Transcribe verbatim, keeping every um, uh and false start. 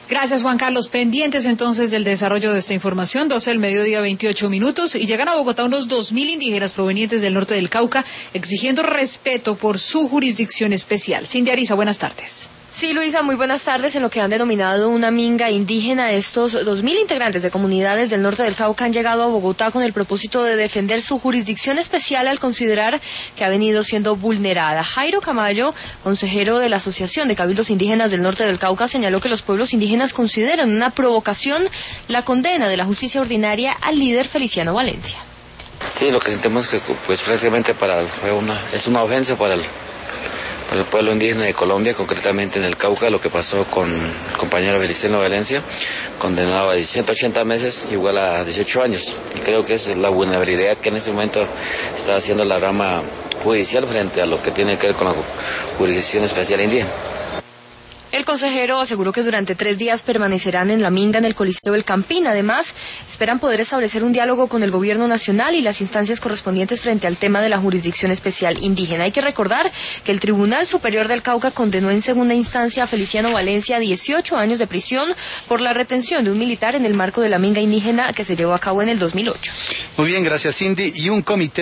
Gracias, Juan Carlos. Pendientes entonces del desarrollo de esta información, doce del mediodía, veintiocho minutos, y llegan a Bogotá unos dos mil indígenas provenientes del norte del Cauca, exigiendo respeto por su jurisdicción especial. Cindy Ariza, buenas tardes. Sí, Luisa, muy buenas tardes. En lo que han denominado una minga indígena, estos dos mil integrantes de comunidades del norte del Cauca han llegado a Bogotá con el propósito de defender su jurisdicción especial al considerar que ha venido siendo vulnerada. Jairo Camayo, consejero de la Asociación de Cabildos Indígenas del norte del Cauca, señaló que los pueblos indígenas consideran una provocación la condena de la justicia ordinaria al líder Feliciano Valencia. Sí, lo que sentimos es que pues prácticamente para fue una es una ofensa para el para el pueblo indígena de Colombia, concretamente en el Cauca, lo que pasó con el compañero Feliciano Valencia, condenado a ciento ochenta meses, igual a dieciocho años. Y creo que esa es la vulnerabilidad que en este momento está haciendo la rama judicial frente a lo que tiene que ver con la jurisdicción especial indígena. El consejero aseguró que durante tres días permanecerán en la minga en el Coliseo del Campín. Además, esperan poder establecer un diálogo con el gobierno nacional y las instancias correspondientes frente al tema de la jurisdicción especial indígena. Hay que recordar que el Tribunal Superior del Cauca condenó en segunda instancia a Feliciano Valencia a dieciocho años de prisión por la retención de un militar en el marco de la minga indígena que se llevó a cabo en el dos mil ocho. Muy bien, gracias, Cindy. Y un comité